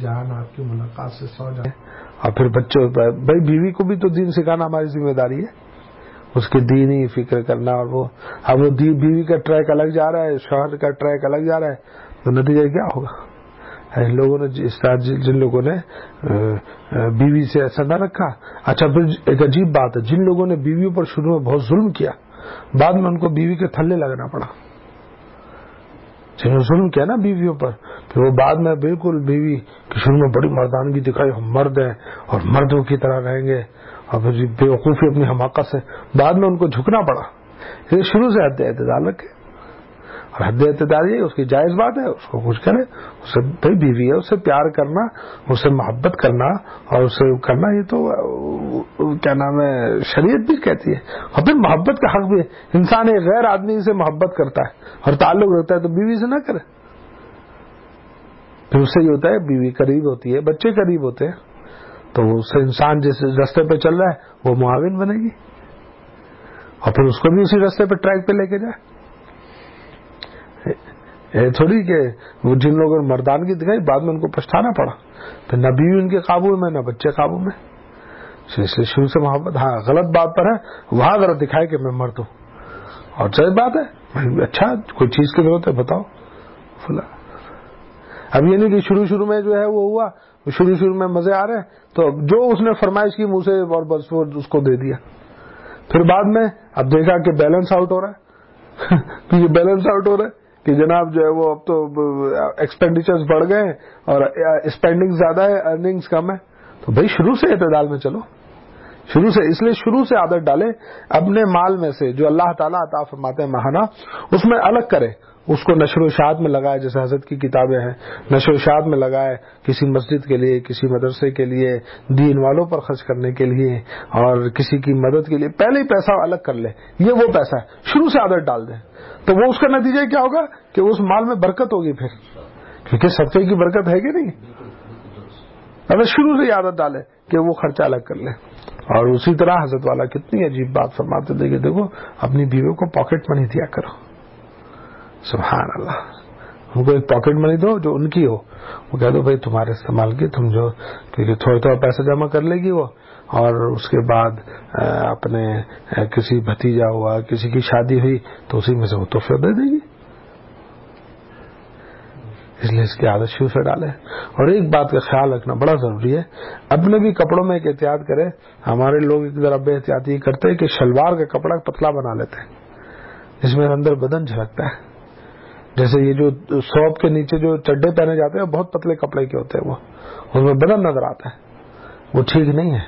جان آپ کی ملاقات سے 100 جان. اور پھر بچوں بھائی بیوی کو بھی تو دین سکھانا ہماری ذمہ داری ہے, اس کی دینی فکر کرنا. اور وہ اب وہ بیوی کا ٹریک الگ جا رہا ہے, شوہر کا ٹریک الگ جا رہا ہے, تو نتیجہ کیا ہوگا؟ ان لوگوں نے جن لوگوں نے بیوی سے ایسا نہ رکھا. اچھا پھر ایک عجیب بات ہے, جن لوگوں نے بیویوں پر شروع میں بہت ظلم کیا, بعد میں ان کو بیوی کے تھلے لگنا پڑا. جنہوں نے ظلم کیا نا بیویوں پر, پھر وہ بعد میں بالکل بیوی کی شروع میں بڑی مردانگی دکھائی, ہم مرد ہیں اور مردوں کی طرح رہیں گے, اور پھر بے وقوفی اپنی حماقت سے بعد میں ان کو جھکنا پڑا. یہ شروع سے حد اعتدال رکھے, اور حد اعتدال یہ اس کی جائز بات ہے, اس کو کچھ کرے, اسے بھائی بیوی ہے, اسے پیار کرنا, اسے محبت کرنا اور اسے کرنا, یہ تو کیا نام ہے شریعت بھی کہتی ہے. اور پھر محبت کا حق بھی ہے. انسان ایک غیر آدمی سے محبت کرتا ہے اور تعلق رکھتا ہے تو بیوی سے نہ کرے. پھر اس سے یہ ہوتا ہے بیوی قریب ہوتی ہے, بچے قریب ہوتے ہیں, تو اس سے انسان جس راستے پہ چل رہا ہے وہ معاون بنے گی, اور پھر اس کو بھی اسی راستے پہ ٹریک پہ لے کے جائے. تھوڑی کہ وہ جن لوگوں نے مردانگی دکھائی بعد میں ان کو پچھتانا پڑا, پھر نہ بیوی ان کے قابو میں نہ بچے قابو میں. اس لیے شروع سے محبت, ہاں غلط بات پر ہے وہاں ذرا دکھائے کہ میں مرد ہوں, اور صحیح بات ہے, اچھا کوئی چیز کی ضرورت ہے بتاؤ فلاں. اب یہ نہیں کہ شروع میں جو ہے وہ ہوا, شروع میں مزے آ رہے ہیں تو جو اس نے فرمائش کی منہ سے اور بس وہ اس کو دے دیا. پھر بعد میں اب دیکھا کہ بیلنس آؤٹ ہو رہا ہے یہ بیلنس آؤٹ ہو رہا ہے کہ جناب جو ہے وہ اب تو ایکسپینڈیچرز بڑھ گئے ہیں اور اسپینڈنگ زیادہ ہے, ارننگز کم ہے. تو بھائی شروع سے اعتدال میں چلو, شروع سے. اس لیے شروع سے عادت ڈالے اپنے مال میں سے جو اللہ تعالیٰ عطا فرماتے ہیں ماہانہ, اس میں الگ کرے, اس کو نشر و اشاعت میں لگائے, جیسے حضرت کی کتابیں ہیں نشر و اشاعت میں لگائے, کسی مسجد کے لیے, کسی مدرسے کے لیے, دین والوں پر خرچ کرنے کے لیے, اور کسی کی مدد کے لیے. پہلے ہی پیسہ الگ کر لے, یہ وہ پیسہ ہے, شروع سے عادت ڈال دیں, تو وہ اس کا نتیجہ کیا ہوگا کہ اس مال میں برکت ہوگی پھر, کیونکہ صدقے کی برکت ہے کہ نہیں. اگر شروع سے عادت ڈالے کہ وہ خرچہ الگ کر لے. اور اسی طرح حضرت والا کتنی عجیب بات فرماتے تھے کہ دیکھو اپنی بیویوں کو پاکٹ منی دیا کرو. سبحان اللہ, ان کو ایک پاکٹ منی دو جو ان کی ہو, وہ کہہ دو بھائی تمہارے استعمال کی, تم جو کیونکہ تھوڑا تھوڑا پیسہ جمع کر لے گی وہ, اور اس کے بعد اپنے کسی بھتیجا ہوا, کسی کی شادی ہوئی تو اسی میں سے وہ تحفہ دے دے گی. اس لیے اس کی عادت شروع سے ڈالے. اور ایک بات کا خیال رکھنا بڑا ضروری ہے, اپنے بھی کپڑوں میں ایک احتیاط کرے. ہمارے لوگ ایک ذرا بے احتیاطی کرتے ہیں کہ شلوار کا کپڑا پتلا بنا لیتے ہیں, جس میں اندر بدن جھلکتا ہے. جیسے یہ جو سوپ کے نیچے جو چڈے پہنے جاتے ہیں بہت پتلے کپڑے کے ہوتے ہیں, وہ اس میں بدن نظر آتا ہے, وہ ٹھیک نہیں ہے.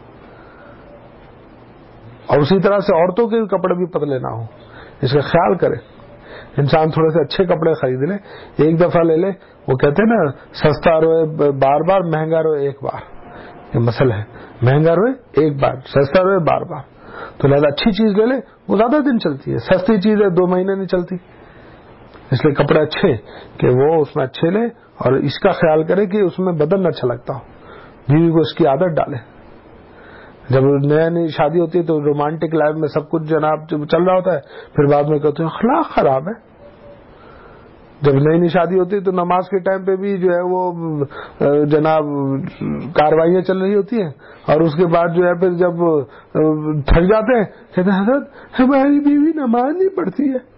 اور اسی طرح سے عورتوں کے کپڑے بھی پتلے نہ ہوں, اس کا خیال کرے. انسان تھوڑے سے اچھے کپڑے خرید لے, ایک دفعہ لے لے. وہ کہتے ہیں نا سستا روئے بار بار, مہنگا روئے ایک بار. یہ مسئلہ ہے, مہنگا روئے ایک بار, سستا روئے بار بار. تو لہذا اچھی چیز لے لے, وہ زیادہ دن چلتی ہے. سستی چیز ہے 2 مہینے نہیں چلتی. اس لیے کپڑے اچھے کہ وہ اس میں اچھے لے, اور اس کا خیال کرے کہ اس میں بدن نہ چھلکتا ہو. بیوی کو اس کی عادت ڈالے. جب نئی شادی ہوتی ہے تو رومانٹک لائف میں سب کچھ جناب چل رہا ہوتا ہے, پھر بعد میں کہتے ہیں اخلاق خراب ہے. جب نئی شادی ہوتی ہے تو نماز کے ٹائم پہ بھی جو ہے وہ جناب کاروائیاں چل رہی ہوتی ہیں, اور اس کے بعد جو ہے پھر جب تھک جاتے ہیں کہتے ہیں حضرت ہماری بیوی نماز نہیں پڑھتی ہے.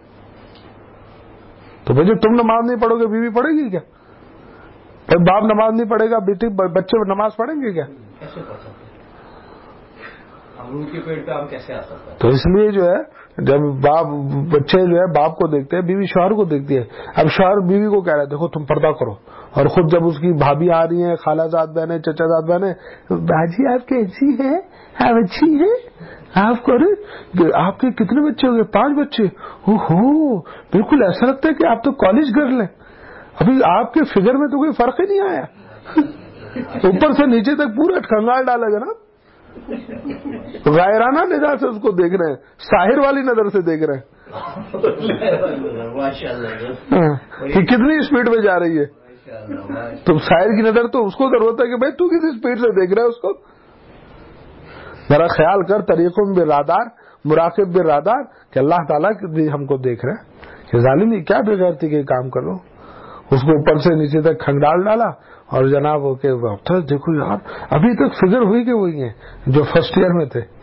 تو بھائی تم نماز نہیں پڑھو گے بیوی پڑھے گی کیا؟ باپ نماز نہیں پڑھے گا بچے نماز پڑھیں گے کیا؟ ان کے پیٹ پہ ہم کیسے آ سکتے ہیں؟ تو اس لیے جو ہے جب بچے جو ہے باپ کو دیکھتے ہیں, بیوی شوہر کو دیکھتی ہے. اب شوہر بیوی کو کہہ رہا ہے دیکھو تم پردہ کرو, اور خود جب اس کی بھابھی آ رہی ہیں, خالہ زاد بہنیں, چچا زاد بہنیں, باجی آپ کیسی ہیں, آپ اچھی ہیں, آپ کو آپ کے کتنے بچے ہو گئے؟ 5 بچے. اوہو, بالکل ایسا لگتا ہے کہ آپ تو کالج گرل ہیں, ابھی آپ کے فگر میں تو کوئی فرق ہی نہیں آیا. اوپر سے نیچے تک پورا کنگال ڈالا جناب. غائرانہ نگاہ سے اس کو دیکھ رہے ہیں, ساحر والی نظر سے دیکھ رہے ہیں کہ کتنی اسپیڈ میں جا رہی ہے. تو ساحر کی نظر تو اس کو ضرورت ہے کہ بھائی تو کتنی اسپیڈ سے دیکھ رہا ہے اس کو. ذرا خیال کر, طریقوں میں رادار, مراقب بھی رادار, کہ اللہ تعالیٰ بھی ہم کو دیکھ رہے ہیں کہ ظالمی کیا بغیرتی کے کام کرو. اس کو اوپر سے نیچے تک کھنگال ڈالا اور جناب ہو کے دیکھو یار ابھی تک فگر ہوئی کہ وہی ہیں جو فرسٹ ایئر میں تھے.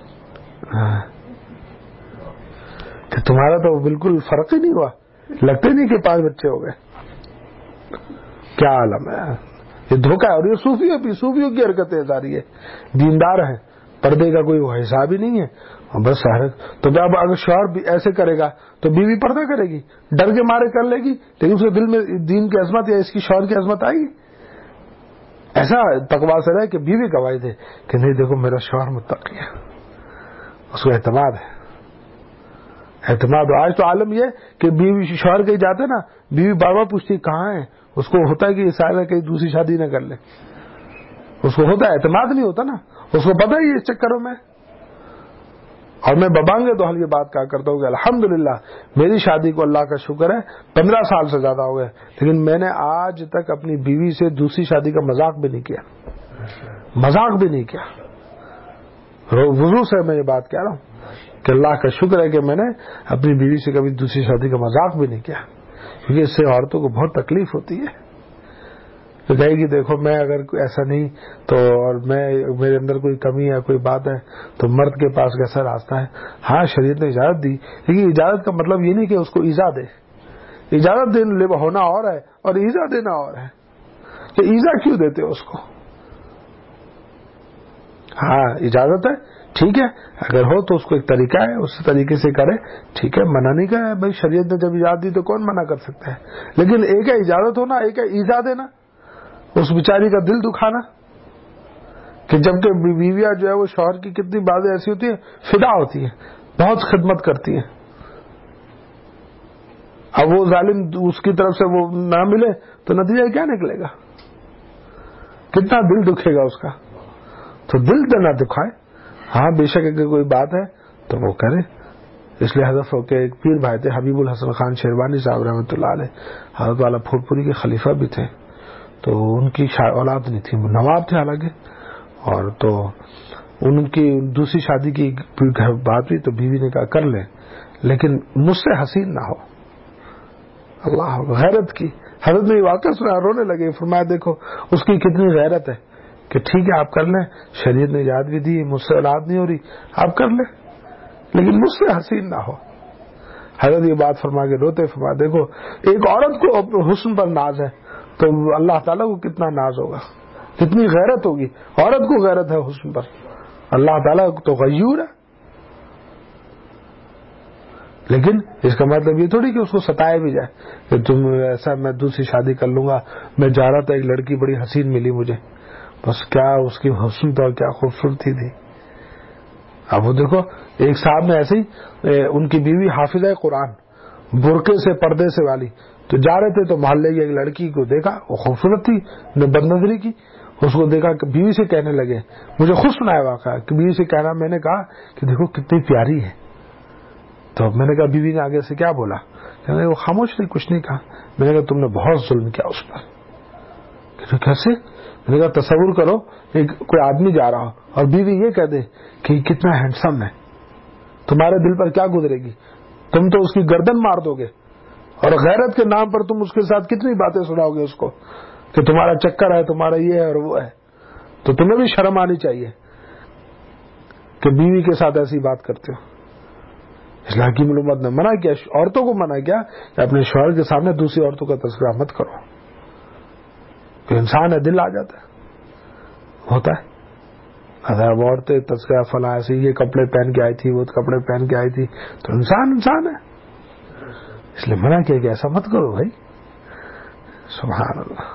کہ تمہارا تو بالکل فرق ہی نہیں ہوا, لگتے نہیں کہ 5 بچے ہو گئے. کیا عالم ہے یہ, دھوکہ ہے. اور یہ صوفیوں کی حرکتیں ساری ہے. دیندار ہیں, پردے کا کوئی حساب ہی نہیں ہے, بس تو اب اگر شوہر بھی ایسے کرے گا تو بیوی پردہ کرے گی, ڈر کے مارے کر لے گی, لیکن اس کے دل میں دین کی عظمت یا اس کی شوہر کی عظمت آئے گی؟ ایسا تقویٰ سے رہے کہ بیوی گواہی دے کہ نہیں دیکھو میرا شوہر متقی ہے, اس کو اعتماد ہے. اعتماد. آج تو عالم یہ کہ بیوی شوہر کہیں جاتے نا, بیوی بار بار پوچھتی کہاں ہے, اس کو ہوتا ہے کہ یہ شاید کہیں دوسری شادی نہ کر لے, اس کو ہوتا ہے, اعتماد نہیں ہوتا نا, اس کو پتہ ہی اس چکروں میں. اور میں ببانگے تو حل یہ بات کہا کرتا ہوں کہ الحمدللہ میری شادی کو اللہ کا شکر ہے 15 سال سے زیادہ ہو گئے, لیکن میں نے آج تک اپنی بیوی سے دوسری شادی کا مذاق بھی نہیں کیا, مذاق بھی نہیں کیا. وضو سے میں یہ بات کہہ رہا ہوں کہ اللہ کا شکر ہے کہ میں نے اپنی بیوی سے کبھی دوسری شادی کا مذاق بھی نہیں کیا, کیونکہ اس سے عورتوں کو بہت تکلیف ہوتی ہے. تو کہے گی دیکھو میں اگر ایسا نہیں تو, اور میرے اندر کوئی کمی ہے کوئی بات ہے تو مرد کے پاس کیسا راستہ ہے. ہاں شریعت نے اجازت دی, لیکن اجازت کا مطلب یہ نہیں کہ اس کو ایذا دے. اجازت ہونا اور ہے اور ایذا دینا اور ہے. کہ ایذا کیوں دیتے اس کو؟ ہاں اجازت ہے, ٹھیک ہے, اگر ہو تو اس کو ایک طریقہ ہے, اس طریقے سے کرے, ٹھیک ہے, منع نہیں کرے بھائی. شریعت نے جب اجازت دی تو کون منع کر سکتا ہے؟ لیکن ایک ہے اجازت ہونا, ایک ہے ایذا دینا, اس بیچاری کا دل دکھانا. کہ جبکہ بیویاں جو ہے وہ شوہر کی کتنی باتیں ایسی ہوتی ہیں, فدا ہوتی ہیں, بہت خدمت کرتی ہیں. اب وہ ظالم اس کی طرف سے وہ نہ ملے تو نتیجہ کیا نکلے گا؟ کتنا دل دکھے گا اس کا. تو دل تو نہ دکھائے. ہاں بے شک اگر کوئی بات ہے تو وہ کرے. اس لیے حضرت کے ایک پیر بھائی تھے حبیب الحسن خان شیروانی صاحب رحمۃ اللہ علیہ, حضرت والا پھول پوری کے خلیفہ بھی تھے. تو ان کی اولاد نہیں تھی, نواب تھے حالانکہ, اور تو ان کی دوسری شادی کی بات ہوئی تو بیوی نے کہا کر لیں لیکن مجھ سے حسین نہ ہو. اللہ غیرت کی. حضرت نے واقعہ سنا, رونے لگے, فرمایا دیکھو اس کی کتنی غیرت ہے کہ ٹھیک ہے آپ کر لیں, شریعت نے اجازت بھی دی, مجھ سے اولاد نہیں ہو رہی, آپ کر لیں لیکن مجھ سے حسین نہ ہو. حضرت یہ بات فرما کے روتے, فرمایا دیکھو ایک عورت کو اپنے حسن پر ناز ہے تو اللہ تعالیٰ کو کتنا ناز ہوگا, کتنی غیرت ہوگی. عورت کو غیرت ہے حسن پر, اللہ تعالیٰ تو غیور ہے. لیکن اس کا مطلب یہ تھوڑی کہ اس کو ستایا بھی جائے کہ تم ایسا, میں دوسری شادی کر لوں گا, میں جا رہا تھا ایک لڑکی بڑی حسین ملی مجھے, بس کیا اس کی حسن تو کیا خوبصورتی تھی. اب وہ دیکھو ایک صاحب نے ایسے ہی, ان کی بیوی حافظہ قرآن, برقعے سے پردے سے والی, تو جا رہے تھے تو محلے کی ایک لڑکی کو دیکھا, وہ خوبصورت تھی, نے بد نظری کی, اس کو دیکھا کہ بیوی سے کہنے لگے, مجھے خود سنایا واقعہ کہ بیوی سے کہنا, میں نے کہا کہ دیکھو کتنی پیاری ہے. تو میں نے کہا بیوی نے آگے سے کیا بولا؟ وہ خاموش نہیں, کچھ نہیں کہا. میں نے کہا تم نے بہت ظلم کیا اس پر. کہ کیسے؟ میں نے کہا تصور کرو کوئی آدمی جا رہا ہو اور بیوی یہ کہہ دے کہ کتنا ہینڈسم ہے, تمہارے دل پر کیا گزرے گی؟ تم تو اس کی گردن مار دو گے, اور غیرت کے نام پر تم اس کے ساتھ کتنی باتیں سناؤ گے اس کو کہ تمہارا چکر ہے, تمہارا یہ ہے اور وہ ہے. تو تمہیں بھی شرم آنی چاہیے کہ بیوی کے ساتھ ایسی بات کرتے ہو. اسلام کی معلومات نے منع کیا, عورتوں کو منع کیا کہ اپنے شوہر کے سامنے دوسری عورتوں کا تذکرہ مت کرو. کہ انسان ہے, دل آ جاتا ہے, ہوتا ہے. اگر وہ عورتیں تذکرہ فلاں ایسے یہ کپڑے پہن کے آئی تھی, وہ کپڑے پہن کے آئی تھی, تو انسان ہے. اس لیے منع کیا کہ ایسا مت کرو بھائی. سبحان اللہ.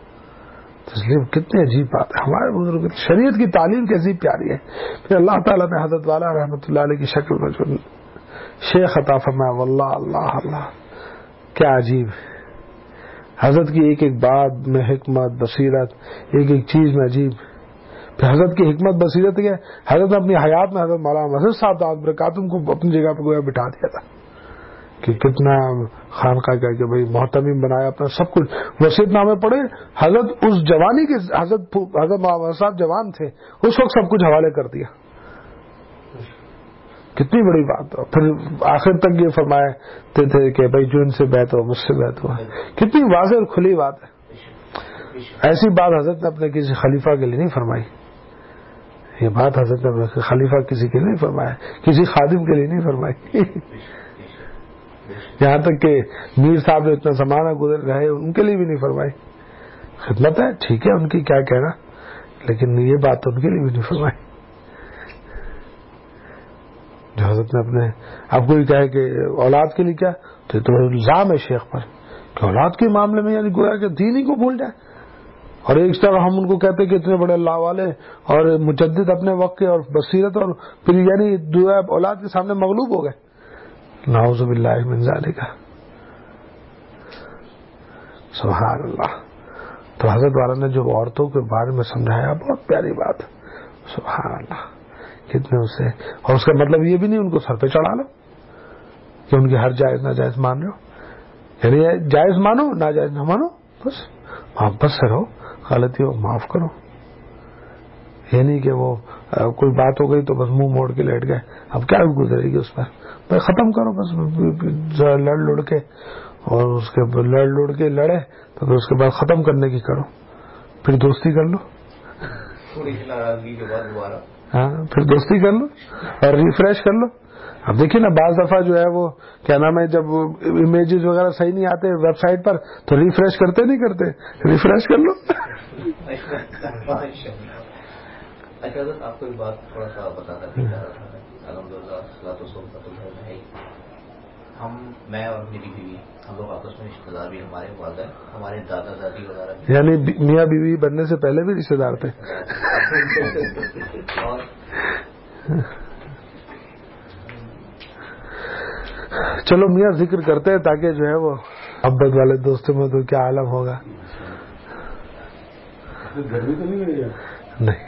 اس لیے کتنی عجیب بات ہے, ہمارے بزرگ شریعت کی تعلیم کیسی پیاری ہے. پھر اللہ تعالیٰ نے حضرت والا رحمۃ اللہ علیہ کی شکل میں جو شیخ عطا فرمایا, واللہ اللہ اللہ کیا عجیب. حضرت کی ایک ایک بات میں حکمت بصیرت, ایک ایک چیز میں عجیب. پھر حضرت کی حکمت بصیرت کیا, حضرت نے اپنی حیات میں حضرت مولانا مسعود صاحب دعوت برکاتہم کو اپنی جگہ پہ گویا بٹھا دیا تھا کہ کتنا خانقاہ کا کہ بھائی محتمیم بنایا اپنا سب کچھ. وصیت نامے پڑھے, حضرت اس جوانی کے, حضرت مولانا صاحب جوان تھے اس وقت, سب کچھ حوالے کر دیا. کتنی بڑی بات ہو. پھر آخر تک یہ فرمائے تھے کہ بھائی جو ان سے بیعت ہو مجھ سے بیعت ہوا. کتنی واضح اور کھلی بات ہے. ایسی بات حضرت نے اپنے کسی خلیفہ کے لیے نہیں فرمائی. یہ بات حضرت نے اپنے خلیفہ کسی کے لیے نہیں فرمایا, کسی خادم کے لیے نہیں فرمائی. یہاں تک کہ میر صاحب جو اتنا زمانہ گزر گئے ان کے لیے بھی نہیں فرمائی. خدمت ہے, ٹھیک ہے, ان کی کیا کہنا, لیکن یہ بات ان کے لیے بھی نہیں فرمائی. جو حضرت نے اپنے اب کوئی کہے کہ اولاد کے لیے کیا, تو الزام ہے شیخ پر کہ اولاد کے معاملے میں یعنی گویا کہ دین ہی کو بھول جائے. اور ایک طرح ہم ان کو کہتے کہ اتنے بڑے اللہ والے اور مجدد اپنے وقت کے اور بصیرت, اور پھر یعنی دعا اولاد کے سامنے مغلوب ہو گئے. نعوذ باللہ من ذالک, سبحان اللہ. تو حضرت والا نے جو عورتوں کے بارے میں سمجھایا بہت پیاری بات, سبحان اللہ. کتنے اسے, اور اس کا مطلب یہ بھی نہیں ان کو سر پہ چڑھا لو کہ ان کی ہر جائز ناجائز مان رہے ہو. یعنی جائز مانو ناجائز نہ مانو, بس محبت سے رہو, غلطی ہو معاف کرو. یہ نہیں کہ وہ کوئی بات ہو گئی تو بس منہ موڑ کے لیٹ گئے, اب کیا گزرے گی اس پر, بھائی ختم کرو بس. لڑ لڑ کے اور اس کے لڑ لڑ کے لڑے تو پھر اس کے بعد ختم کرنے کی کرو, پھر دوستی کر لو. ہاں, پھر دوستی کر لو اور ریفریش کر لو. اب دیکھیے نا, بعض دفعہ جو ہے وہ کیا نام ہے, جب امیجز وغیرہ صحیح نہیں آتے ویب سائٹ پر تو ریفریش کرتے نہیں کرتے, ریفریش کر لو. اچھا حضرت, آپ کو ایک بات تھوڑا سا بتاتا الحمدللہ ہم, میں اور میری بیوی, ہم لوگ آپس میں رشتے دار بھی, ہمارے والدین, ہمارے دادا دادی وغیرہ, یعنی میاں بیوی بننے سے پہلے بھی رشتے دار تھے. اور چلو میاں ذکر کرتے ہیں تاکہ جو ہے وہ محبت والے دوستوں میں تو کیا عالم ہوگا. گرمی تو نہیں ہوئی؟ نہیں,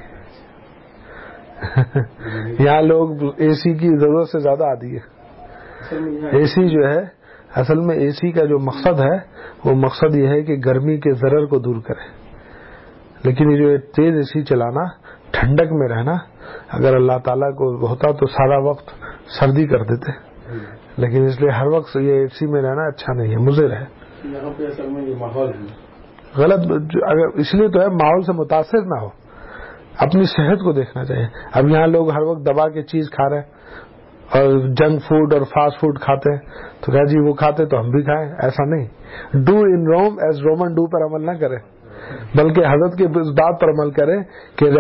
یہاں لوگ اے سی کی ضرورت سے زیادہ عادی ہے. اے سی جو ہے اصل میں اے سی کا جو مقصد ہے وہ مقصد یہ ہے کہ گرمی کے ضرر کو دور کرے. لیکن یہ جو تیز اے سی چلانا, ٹھنڈک میں رہنا, اگر اللہ تعالیٰ کو ہوتا تو سارا وقت سردی کر دیتے, لیکن اس لیے ہر وقت یہ اے سی میں رہنا اچھا نہیں ہے, مضر ہے. یہاں پہ اصل میں یہ ماحول غلط, اگر اس لیے تو ہے ماحول سے متاثر نہ ہو, اپنی صحت کو دیکھنا چاہیے. اب یہاں لوگ ہر وقت دبا کے چیز کھا رہے ہیں اور جنک فوڈ اور فاسٹ فوڈ کھاتے ہیں, تو کہا جی وہ کھاتے تو ہم بھی کھائیں, ایسا نہیں. Do in Rome as Roman do پر عمل نہ کریں, بلکہ حضرت کے اس بات پر عمل کریں کہ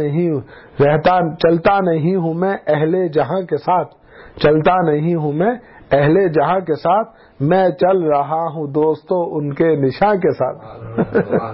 چلتا نہیں ہوں میں اہل جہاں کے ساتھ, چلتا نہیں ہوں میں اہل جہاں کے ساتھ, میں چل رہا ہوں دوستوں ان کے نشاں کے ساتھ.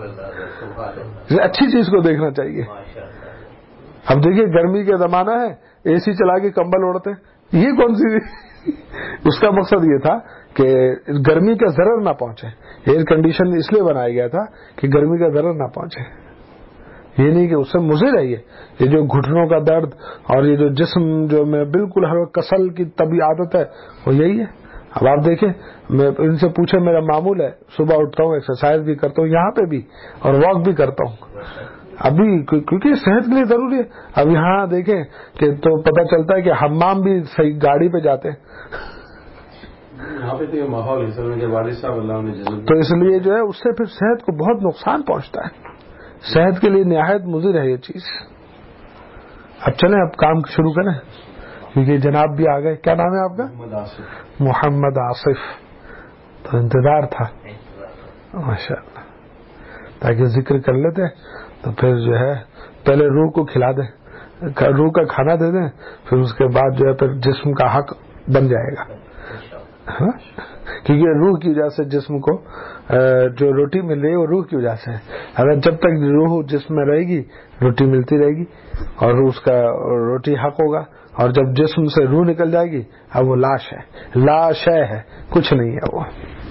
اچھی چیز کو دیکھنا چاہیے. اب دیکھیے گرمی کا زمانہ ہے, اے سی چلا کے کمبل اوڑھتے, یہ کون سی اس کا مقصد یہ تھا کہ گرمی کا ضرر نہ پہنچے. ایئر کنڈیشن اس لیے بنایا گیا تھا کہ گرمی کا ضرر نہ پہنچے. یہ نہیں کہ اس سے مضر ہے. یہ جو گھٹنوں کا درد اور یہ جو جسم جو میں بالکل ہر وقت کسل کی طبی عادت ہے وہ یہی ہے. اب آپ دیکھیں, میں ان سے پوچھے, میرا معمول ہے صبح اٹھتا ہوں, ایکسرسائز بھی کرتا ہوں یہاں پہ بھی اور واک بھی کرتا ہوں ابھی, کیونکہ صحت کے لیے ضروری ہے. اب یہاں دیکھیں کہ تو پتہ چلتا ہے کہ حمام بھی صحیح گاڑی پہ جاتے ہیں. یہاں پہ تو یہ ماحول ہے کہ والد صاحب اللہ نے تو اس لیے جو ہے اس سے پھر صحت کو بہت نقصان پہنچتا ہے. صحت کے لیے نہایت مضر ہے یہ چیز. اب چلیں, اب کام شروع کریں کیونکہ جناب بھی آ گئے. کیا نام ہے آپ کا؟ محمد آصف. تو انتظار تھا ماشاء اللہ, تاکہ ذکر کر لیتے تو پھر جو ہے پہلے روح کو کھلا دیں, روح کا کھانا دے دیں, پھر اس کے بعد جو ہے پھر جسم کا حق بن جائے گا. کیونکہ روح کی وجہ سے جسم کو جو روٹی مل رہی ہے وہ روح کی وجہ سے ہے. اگر جب تک روح جسم میں رہے گی روٹی ملتی رہے گی اور اس کا روٹی حق ہوگا, اور جب جسم سے روح نکل جائے گی اب وہ لاش ہے, لاش ہے, کچھ نہیں ہے, وہ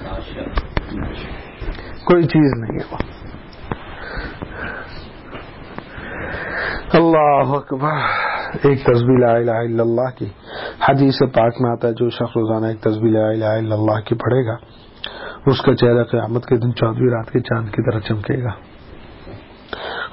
کوئی چیز نہیں ہے وہ. اللہ اکبر. ایک تسبیح لا الہ الا اللہ کی حدیث پاک میں آتا ہے, جو شخص روزانہ ایک تسبیح لا الہ الا اللہ کی پڑھے گا اس کا چہرہ قیامت کے دن 14ویں رات کے چاند کی طرح چمکے گا.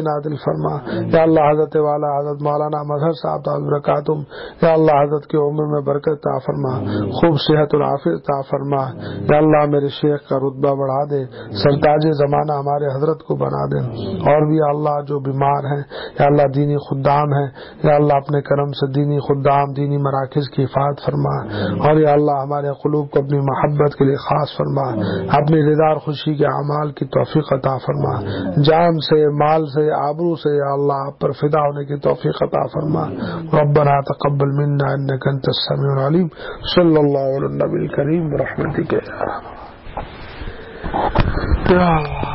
نازل فرما. یا اللہ حضرت والا حضرت مولانا مظہر صاحب تعالی برکاتہم، یا اللہ حضرت کی عمر میں برکت عطا فرما، خوب صحت و عافیت عطا فرما. یا اللہ میرے شیخ کا رتبہ بڑھا دے، سرتاج زمانہ ہمارے حضرت کو بنا دے. اور بھی یا اللہ جو بیمار ہیں یا اللہ دینی خدام ہیں، یا اللہ اپنے کرم سے دینی خدام دینی مراکز کی حفاظت فرما. اور یا اللہ ہمارے قلوب کو اپنی محبت کے لیے خاص فرما، اپنی رضا اور خوشی کے اعمال کی توفیق عطا فرما. جان سے مال سے آبرو سے یا اللہ آپ پر فدا ہونے کی توفیق عطا فرما. ربنا تقبل منا انك انت السميع العليم. صلی اللہ علی النبی الکریم برحمتک یا اللہ.